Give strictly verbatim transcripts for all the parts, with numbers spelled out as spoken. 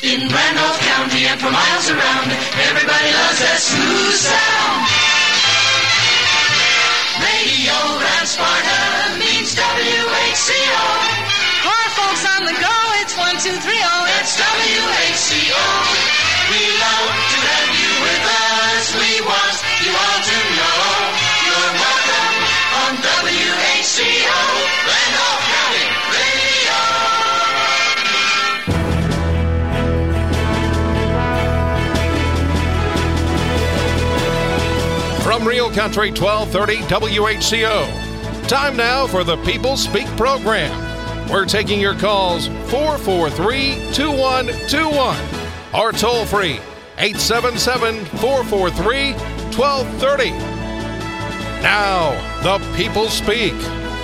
In Randolph County and for miles around, everybody loves that smooth sound. Radio Ram Sparta means W H C O. For folks on the go, it's one, two, three, oh. That's W H C O. We love to have you with us. We want you all to know you're welcome on W H C O, Randolph County Radio. From Real Country twelve thirty W H C O. Time now for the People Speak program. We're taking your calls four four three, two one two one or toll free eight seven seven, four four three, one two three zero. Now, the People Speak.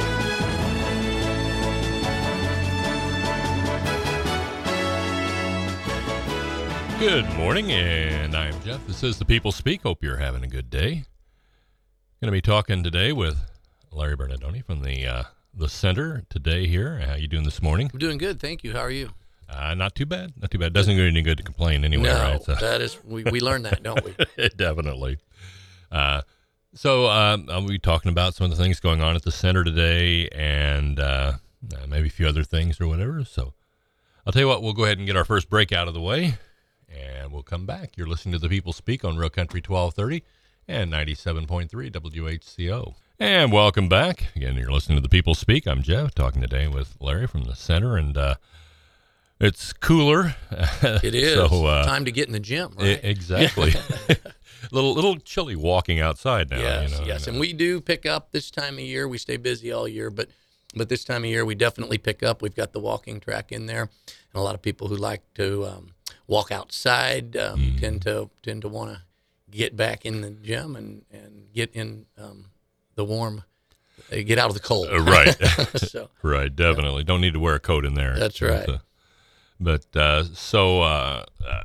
Good morning, and I'm Jeff. This is the People Speak. Hope you're having a good day. Going to be talking today with Larry Bernardoni from the uh, the center today here. How you doing this morning? I'm doing good, thank you. How are you? Uh, not too bad. Not too bad. Doesn't do any good to complain anyway, no, right? So. that is we, we learned that, don't we? Definitely. Uh, so um, I'll be talking about some of the things going on at the center today, and uh, uh, maybe a few other things or whatever. So I'll tell you what. We'll go ahead and get our first break out of the way, and we'll come back. You're listening to the People Speak on Real Country twelve thirty and ninety-seven point three W H C O. And welcome back. Again, you're listening to the People Speak. I'm Jeff, talking today with Larry from the center, and uh, it's cooler. It is. so, uh, time to get in the gym, right? I- exactly. little little chilly walking outside now. Yes, you know, yes. and, And we do pick up this time of year. We stay busy all year, but but this time of year we definitely pick up. We've got the walking track in there, and a lot of people who like to um, walk outside um, mm. tend to tend to want to get back in the gym and, and get in um, the warm, uh, get out of the cold. Uh, right. so, right, definitely. Yeah. Don't need to wear a coat in there. That's right. Uh, but uh, so uh, uh,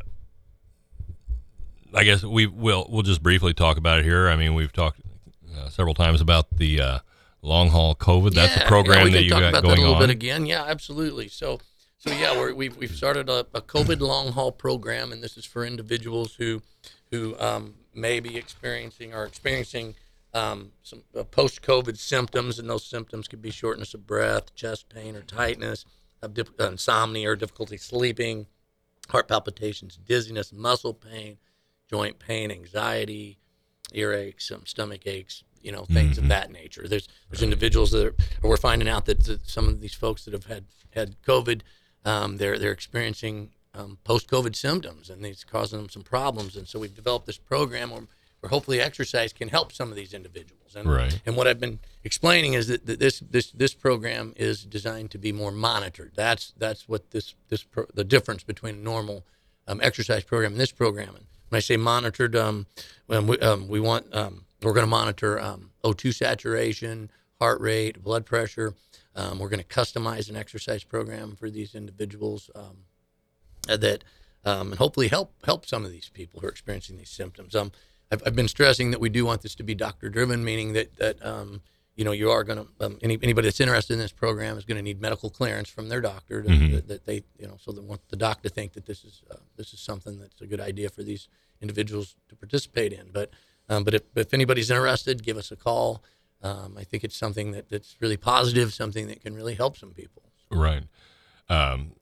I guess we will we'll just briefly talk about it here. I mean, we've talked uh, several times about the uh, long haul COVID. That's yeah, a program yeah, we that can you talk got about going that a little on. bit again. Yeah, absolutely. So, so yeah, we're, we've we've started a, a COVID long haul program, and this is for individuals who who um, may be experiencing or experiencing um, some uh, post-COVID symptoms, and those symptoms could be shortness of breath, chest pain or tightness, of dip- uh, insomnia or difficulty sleeping, heart palpitations, dizziness, muscle pain, joint pain, anxiety, earaches, some stomach aches, you know, things mm-hmm. of that nature. There's there's individuals that are, we're finding out that, that some of these folks that have had had COVID, um, they're they're experiencing um, post-COVID symptoms, and it's causing them some problems. And so we've developed this program where, where hopefully exercise can help some of these individuals. And right. and what I've been explaining is that, that this this this program is designed to be more monitored. That's that's what this this pro, the difference between a normal um, exercise program and this program. And when I say monitored, um, when we um, we want um, we're going to monitor um, O two saturation, heart rate, blood pressure. Um, we're going to customize an exercise program for these individuals um, that um, and hopefully help help some of these people who are experiencing these symptoms. Um, I've, I've been stressing that we do want this to be doctor driven, meaning that that um, you know you are going to um, any, anybody that's interested in this program is going to need medical clearance from their doctor to, mm-hmm. that, that they you know so they want the doc to think that this is uh, this is something that's a good idea for these individuals to participate in. But um, but if, if anybody's interested, give us a call. Um, I think it's something that, that's really positive, something that can really help some people. Right. Um,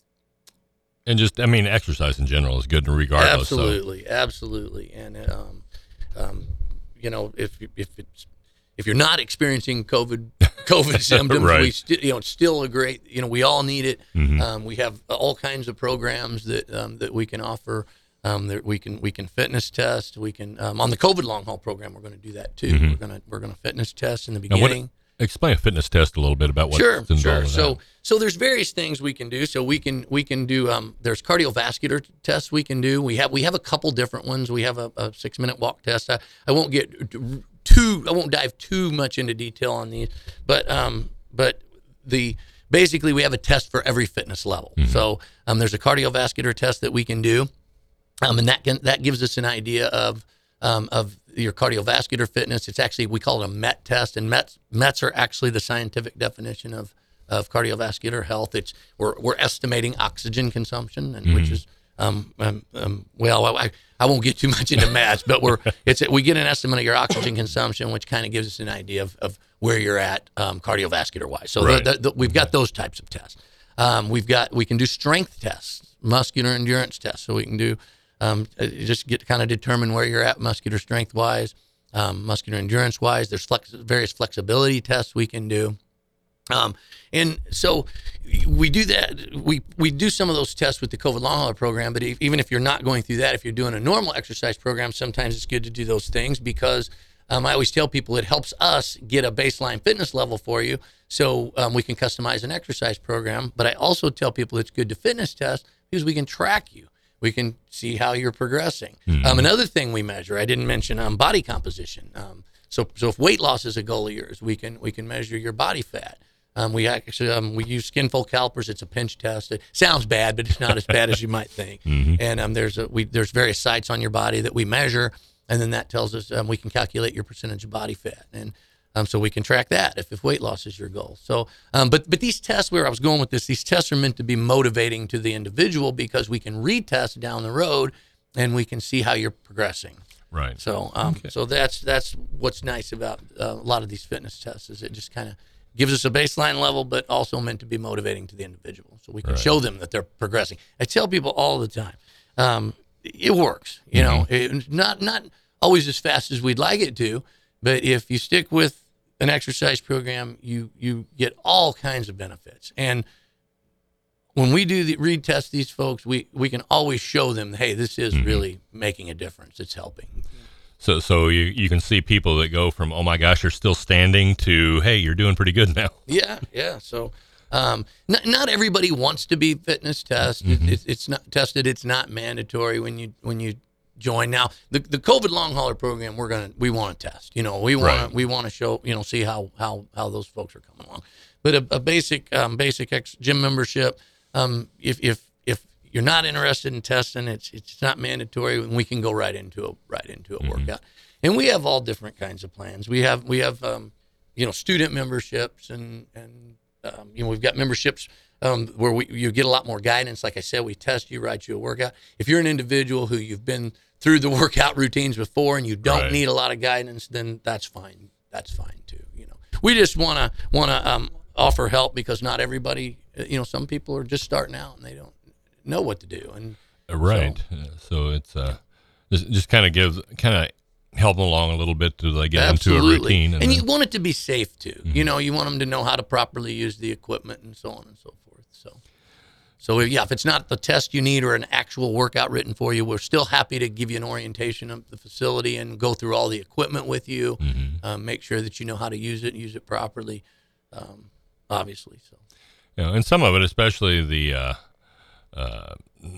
and just, I mean, exercise in general is good regardless. Absolutely, so. absolutely. And, um, um, you know, if if it's if you're not experiencing COVID COVID symptoms, right. we st- you know, it's still a great, you know, we all need it. Mm-hmm. Um, we have all kinds of programs that um, that we can offer. Um, that we can we can fitness test. We can um, on the COVID long haul program. We're going to do that too. Mm-hmm. We're gonna we're gonna fitness test in the beginning. What, explain a fitness test a little bit about what's sure, involved sure. in So that. so there's various things we can do. So we can we can do um, there's cardiovascular tests we can do. We have we have a couple different ones. We have a, a six minute walk test. I, I won't get too I won't dive too much into detail on these, but um but the basically we have a test for every fitness level. Mm-hmm. So um, there's a cardiovascular test that we can do. Um, and that can that gives us an idea of um, of your cardiovascular fitness. It's actually, we call it a MET test, and METs METs are actually the scientific definition of, of cardiovascular health. It's we're we're estimating oxygen consumption, and mm-hmm. which is um, um, um, well, I, I won't get too much into math, but we're it's we get an estimate of your oxygen consumption, which kind of gives us an idea of, of where you're at um, cardiovascular wise. So Right. the, the, the, we've got those types of tests. Um, we've got we can do strength tests, muscular endurance tests. So we can do um, just get kind of determine where you're at muscular strength wise, um, muscular endurance wise. There's flex, various flexibility tests we can do. Um, and so we do that. We, we do some of those tests with the COVID long hauler program, but if, even if you're not going through that, if you're doing a normal exercise program, sometimes it's good to do those things because um, I always tell people it helps us get a baseline fitness level for you so um, we can customize an exercise program. But I also tell people it's good to fitness test because we can track you. We can see how you're progressing. Mm-hmm. Um, another thing we measure, I didn't mention um, body composition. Um, so, so if weight loss is a goal of yours, we can we can measure your body fat. Um, we actually um, we use skinfold calipers. It's a pinch test. It sounds bad, but it's not as bad as you might think. Mm-hmm. And um, there's a, we there's various sites on your body that we measure, and then that tells us um, we can calculate your percentage of body fat, and um, so we can track that if, if weight loss is your goal. So, um, but but these tests, where I was going with this, these tests are meant to be motivating to the individual because we can retest down the road, and we can see how you're progressing. Right. So, um, Okay. so that's that's what's nice about uh, a lot of these fitness tests is it just kind of gives us a baseline level, but also meant to be motivating to the individual, so we can Right. show them that they're progressing. I tell people all the time, um, it works. You know, it, not not always as fast as we'd like it to, but if you stick with an exercise program, you you get all kinds of benefits. And when we do the retest these folks, we we can always show them, hey, this is mm-hmm. really making a difference. It's helping. So, so you, you can see people that go from, oh my gosh, you're still standing to, hey, you're doing pretty good now. Yeah, yeah. So, um, not not everybody wants to be fitness tested. Mm-hmm. It, it's not tested. It's not mandatory when you when you join. Now, the the COVID long hauler program, we're gonna we want to test. You know, we want Right. we want to show you know see how how how those folks are coming along. But a, a basic um, basic ex, gym membership, um, if if if you're not interested in testing, it's it's not mandatory, and we can go right into a right into a mm-hmm. workout. And we have all different kinds of plans. We have we have um, you know student memberships and and um, you know we've got memberships um, where we you get a lot more guidance. Like I said, we test you, write you a workout. If you're an individual who you've been through the workout routines before and you don't Right. need a lot of guidance, then that's fine. That's fine too. You know, we just want to want to um, offer help because not everybody. You know, some people are just starting out and they don't know what to do. And Right. so, Uh, So it's uh, just, just kind of gives, kind of help them along a little bit to like get absolutely. into a routine. And, then- you want it to be safe too. Mm-hmm. You know, you want them to know how to properly use the equipment and so on and so forth. So, so yeah, if it's not the test you need or an actual workout written for you, we're still happy to give you an orientation of the facility and go through all the equipment with you. Mhm. Um, make sure that you know how to use it and use it properly. Um, obviously, so. you know, and some of it, especially the, uh, uh,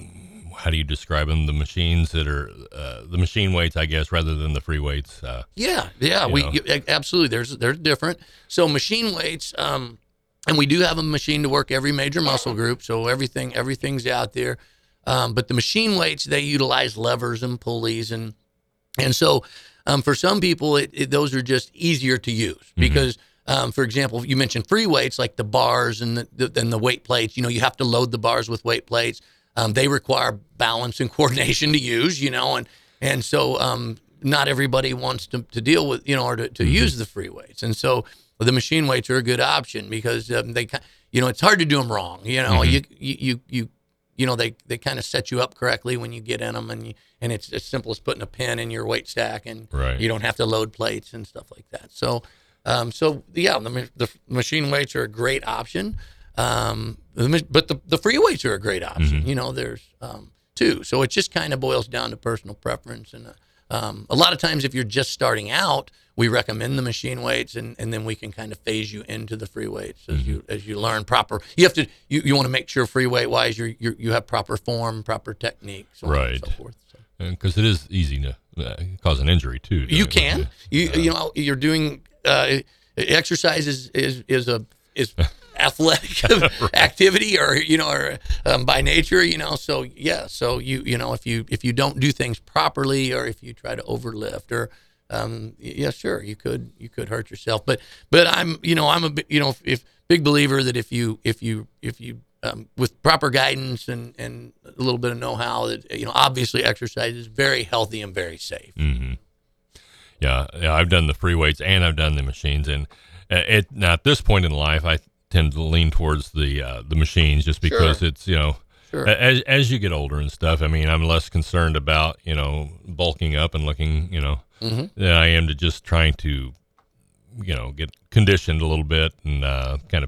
how do you describe them? The machines that are uh, the machine weights, I guess, rather than the free weights. Uh, Yeah, yeah, You we know. you- absolutely. There's they're different. So machine weights, um, and we do have a machine to work every major muscle group. So everything everything's out there. Um, but the machine weights, they utilize levers and pulleys, and and so um, for some people, it, it, those are just easier to use because. Um, for example, you mentioned free weights like the bars and the, the and the weight plates. You know, you have to load the bars with weight plates. Um, they require balance and coordination to use. You know, and and so um, not everybody wants to, to deal with you know or to, to Mm-hmm. use the free weights. And so the machine weights are a good option because um, they ki- you know it's hard to do them wrong. You know, Mhm. you, you you you you know they, they kind of set you up correctly when you get in them, and you, and it's as simple as putting a pin in your weight stack, and Right. you don't have to load plates and stuff like that. So. Um, so yeah, the, ma- the machine weights are a great option, um, the ma- but the, the free weights are a great option. Mhm. You know, there's um, too. So it just kind of boils down to personal preference. And uh, um, a lot of times, if you're just starting out, we recommend the machine weights, and, and then we can kind of phase you into the free weights as you as you learn proper. You have to you, you want to make sure free weight wise you you you have proper form, proper technique, so on and Right. so forth. So. because it is easy to uh, cause an injury too. You doing it. can. You you know you're doing uh, exercise is is, is a is athletic activity or you know or um, by nature you know so yeah so you you know if you if you don't do things properly or if you try to overlift or um, yeah sure you could you could hurt yourself but but I'm you know I'm a bi- you know if big believer that if you if you if you um, with proper guidance and, and a little bit of know-how, that you know, obviously exercise is very healthy and very safe. Mm-hmm. Yeah, yeah, I've done the free weights and I've done the machines, and it now at this point in life, I tend to lean towards the uh, the machines just because Sure. it's, you know, Sure. as as you get older and stuff. I mean, I'm less concerned about, you know, bulking up and looking, you know, Mm-hmm. than I am to just trying to, you know, get conditioned a little bit and uh, kind of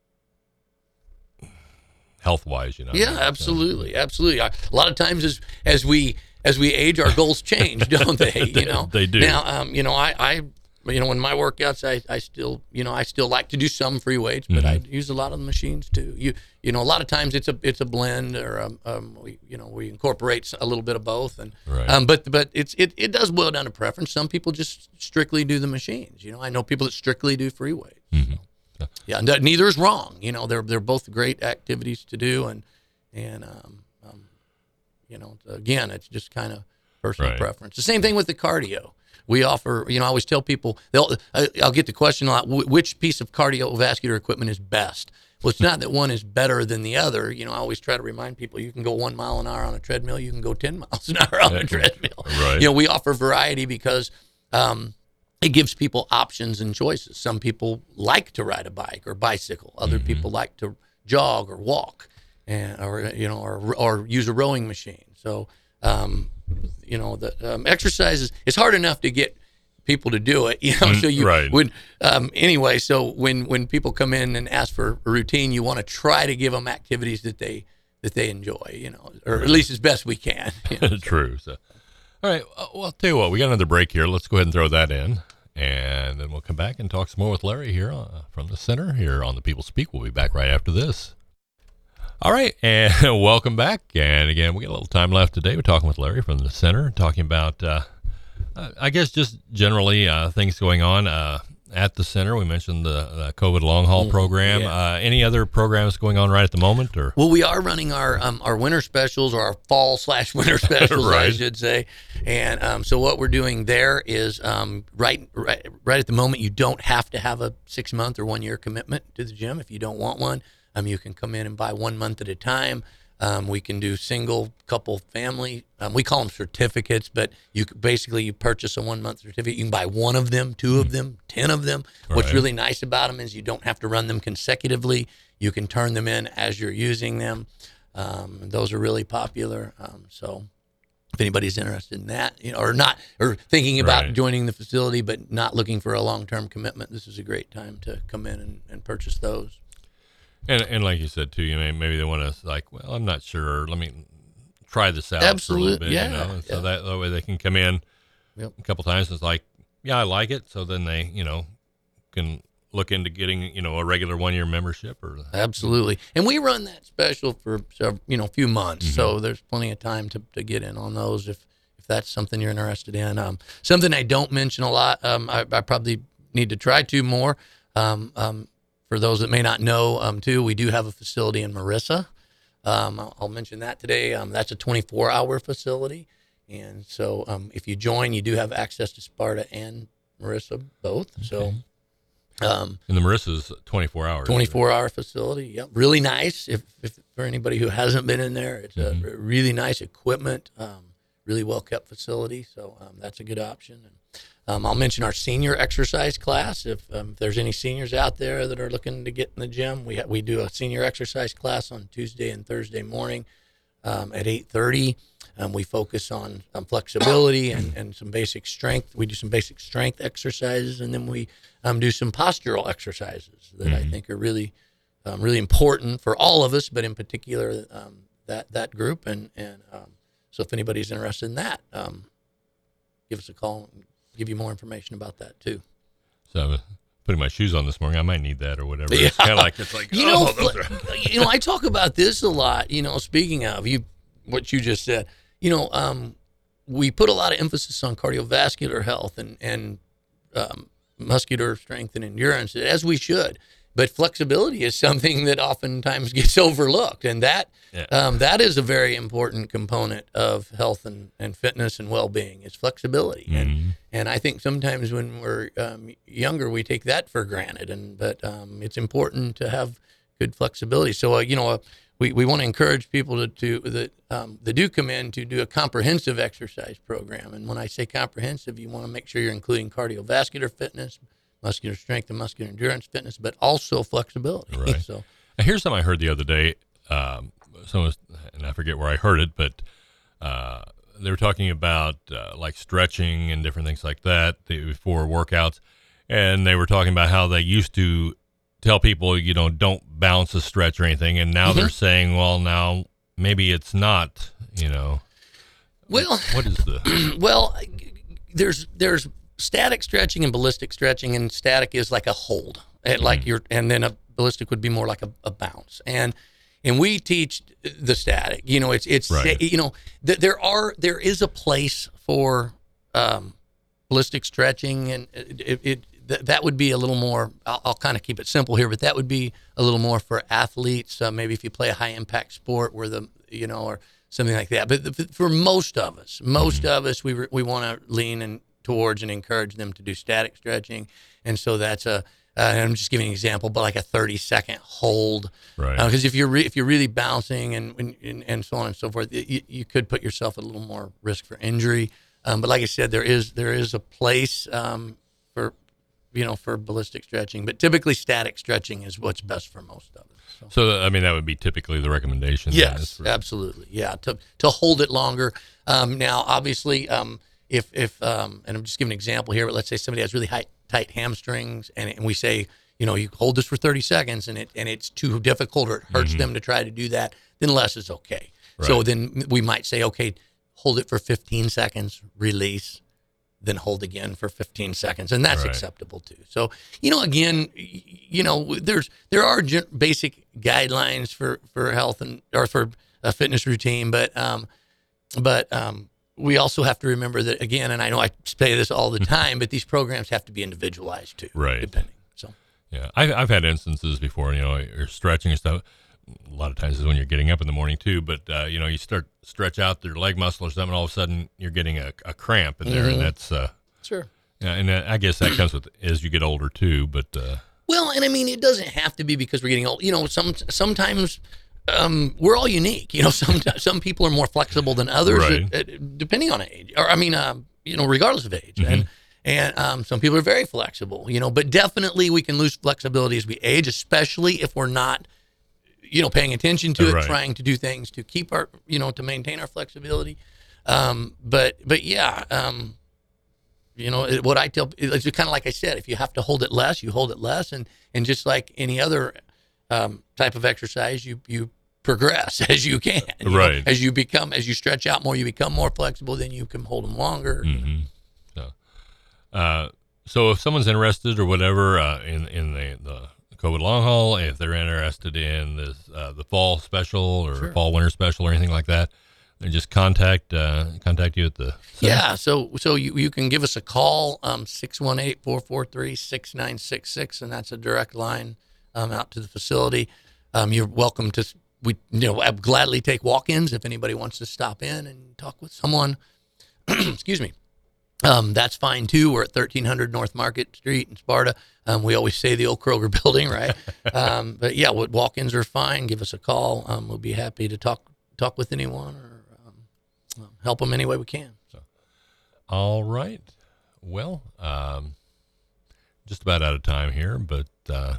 health wise, you know. Yeah, absolutely, absolutely. I, a lot of times, as as we as we age, our goals change, don't they? You know, They do. Now, um, you know, I, I, you know, in my workouts, I, I still, you know, I still like to do some free weights, but Mm-hmm. I use a lot of the machines too. You, you know, a lot of times it's a it's a blend, or um, um we, you know, we incorporate a little bit of both, and Right. um, but but it's it it does boil down to preference. Some people just strictly do the machines. You know, I know people that strictly do free weights. Mhm. So, yeah, and that- neither is wrong. You know, they're they're both great activities to do, and and um, um you know, again, it's just kind of personal Right. preference. The same thing with the cardio. We offer, you know, I always tell people, they'll, I- I'll get the question a lot, wh- which piece of cardiovascular equipment is best? Well, it's not that one is better than the other. You know, I always try to remind people, you can go one mile an hour on a treadmill, you can go ten miles an hour on a treadmill. Right. You know, we offer variety because um, it gives people options and choices. Some people like to ride a bike or bicycle. Other Mm-hmm. people like to jog or walk, and or you know, or or use a rowing machine. So, um, you know, the um, exercises. It's hard enough to get people to do it. You know, so you right. when um, anyway. So when when people come in and ask for a routine, you want to try to give them activities that they that they enjoy. You know, or at least as best we can. You know? True. So, all right. uh, Well, I'll tell you what. We got another break here. Let's go ahead and throw that in, and then we'll come back and talk some more with Larry here uh, from the center here on the People Speak. We'll be back right after this. All right, and welcome back. And again, we got a little time left today. We're talking with Larry from the center, talking about, uh, uh, I guess, just generally uh, things going on uh, at the center. We mentioned the, the COVID long haul program. yeah. Uh, any other programs going on right at the moment, or? Well, we are running our um, our winter specials, or our fall slash winter specials, I Right. should say. And um, so what we're doing there is um, right, right right at the moment, you don't have to have a six month or one year commitment to the gym if you don't want one. Um, you can come in and buy one month at a time. Um, we can do single, couple, family. Um, we call them certificates, but you c- basically you purchase a one month certificate. You can buy one of them, two of them, ten of them. What's Right. really nice about them is you don't have to run them consecutively. You can turn them in as you're using them. Um, and those are really popular. Um, so if anybody's interested in that, you know, or not, or thinking about Right. joining the facility but not looking for a long-term commitment, this is a great time to come in and, and purchase those. And and like you said too, you know, maybe they want to like, well, I'm not sure. Let me try this out Absolute- for a little bit, yeah, you know. And so yeah. that, that way they can come in Yep. a couple times. And it's like, yeah, I like it. So then they, you know, can look into getting, you know, a regular one year membership or. Absolutely. And we run that special for, several, you know, a few months. Mm-hmm. So there's plenty of time to, to get in on those if, if that's something you're interested in. Um, something I don't mention a lot, um, I, I probably need to try to more. Um, um, for those that may not know, um, too, we do have a facility in Marissa. Um, I'll, I'll mention that today. Um, that's a twenty-four hour facility. And so um, if you join, you do have access to Sparta and Marissa both. So um, And the Marissa's twenty-four hours. twenty-four hour facility. Yep. Really nice. If, if for anybody who hasn't been in there, it's Mm-hmm. a really nice equipment, um, really well kept facility. So um, that's a good option. And um, I'll mention our senior exercise class. If, um, if there's any seniors out there that are looking to get in the gym, we ha- we do a senior exercise class on Tuesday and Thursday morning um, at eight thirty. Um, we focus on, on flexibility and, and some basic strength. We do some basic strength exercises, and then we um, do some postural exercises that I think are really, um, really important for all of us, but in particular um, that that group. And and um, so, if anybody's interested in that, um, give us a call and give you more information about that too. So I'm putting my shoes on this morning. I might need that or whatever. Yeah. It's kind of like, it's like, You oh, know, those fle- are. you know, I talk about this a lot. You know, speaking of you, what you just said. You know, um, we put a lot of emphasis on cardiovascular health and and um, muscular strength and endurance, as we should. But flexibility is something that oftentimes gets overlooked, and that Yeah. um, that is a very important component of health and, and fitness and well-being. Is flexibility, and and I think sometimes when we're um, younger, we take that for granted. And but um, it's important to have good flexibility. So, uh, you know, uh, we, we want to encourage people to, to that, um, that do come in to do a comprehensive exercise program. And when I say comprehensive, you want to make sure you're including cardiovascular fitness, muscular strength and muscular endurance fitness, but also flexibility. Right. So Now, here's something I heard the other day. Um, someone, and I forget where I heard it, but uh, they were talking about uh, like stretching and different things like that before workouts. And they were talking about how they used to tell people, you know, don't bounce a stretch or anything. And now mm-hmm. they're saying, well, now maybe it's not, you know. Well, what is the? Well, there's there's static stretching and ballistic stretching, and static is like a hold, and mm-hmm. like you're, and then a ballistic would be more like a, a bounce. And and we teach the static. You know, it's it's right. you know th- there are there is a place for um, ballistic stretching, and it, it th- that would be a little more. I'll, I'll kind of keep it simple here, but that would be a little more for athletes. Uh, maybe if you play a high impact sport, where the you know or something like that. But the, for most of us, most mm-hmm. of us, we re- we want to lean and towards and encourage them to do static stretching, and so that's a. Uh, I'm just giving an example, but like a thirty second hold, right? Because uh, if you're re- if you're really bouncing and, and and so on and so forth, you, you could put yourself at a little more risk for injury. Um, but like I said, there is there is a place um, for you know for ballistic stretching, but typically static stretching is what's best for most of us. So, so I mean, that would be typically the recommendation. Yes, for... absolutely, yeah, to to hold it longer. Um, now, obviously, um, if if um, and I'm just giving an example here, but let's say somebody has really high tight hamstrings, and, and we say, you know, you hold this for thirty seconds, and it and it's too difficult or it hurts mm-hmm. them to try to do that, then less is okay. Right. So then we might say, okay, hold it for fifteen seconds, release, then hold again for fifteen seconds, and that's right. acceptable too. So, you know, again, you know, there's there are basic guidelines for, for health and or for a fitness routine, but um, but um. we also have to remember that, again, and I know I say this all the time, but these programs have to be individualized too, right? Depending. So, yeah, I've I've had instances before. You know, you're stretching and stuff. A lot of times is when you're getting up in the morning too. But uh, you know, you start stretch out your leg muscle or something, all of a sudden you're getting a, a cramp in there, mm-hmm. and that's uh, sure. Yeah, and I guess that comes with as you get older too. But uh, well, and I mean, it doesn't have to be because we're getting old. You know, some sometimes. Um, we're all unique, you know. Some some people are more flexible than others, right. uh, depending on age, or I mean, um, you know, regardless of age. Mm-hmm. And and um, some people are very flexible, you know. But definitely, we can lose flexibility as we age, especially if we're not, you know, paying attention to it, right. trying to do things to keep our, you know, to maintain our flexibility. Um, but but yeah, um, you know, it, what I tell, it's kind of like I said, if you have to hold it less, you hold it less, and and just like any other. Um, type of exercise, you you progress as you can, you right? know, as you become, as you stretch out more, you become more flexible. Then you can hold them longer. Mm-hmm. So, uh, so if someone's interested or whatever uh, in in the the COVID long haul, if they're interested in this uh, the fall special or sure. fall winter special or anything like that, then just contact uh, contact you at the center. Yeah. So so you you can give us a call, um, six one eight, four four three, six nine six six, and that's a direct line. Um, out to the facility. Um, you're welcome to, we, you know, I'd gladly take walk-ins if anybody wants to stop in and talk with someone. Excuse me. Um, that's fine too. We're at thirteen hundred North Market Street in Sparta. Um, we always say the old Kroger building, right? um, but yeah, walk-ins are fine. Give us a call. Um, we'll be happy to talk, talk with anyone or um, help them any way we can. So, all right. Well, um, just about out of time here, but, uh,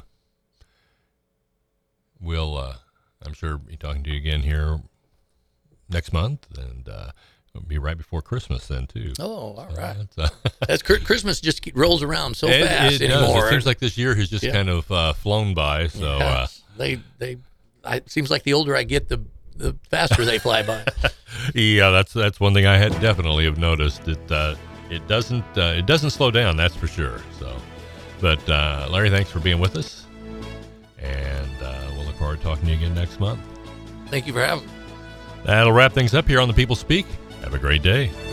We'll, uh, I'm sure, be talking to you again here next month, and uh, it'll be right before Christmas then, too. Oh, all right. Uh, That's Christmas just keep, rolls around so it, fast it anymore. Does. It seems like this year has just yeah. kind of uh, flown by. So yes. uh, they, they, I, it seems like the older I get, the the faster they fly by. Yeah, that's that's one thing I had definitely have noticed. It uh, it doesn't uh, it doesn't slow down, that's for sure. So, but uh, Larry, thanks for being with us, and. Uh, Look forward to talking to you again next month. Thank you for having me. That'll wrap things up here on The People Speak. Have a great day.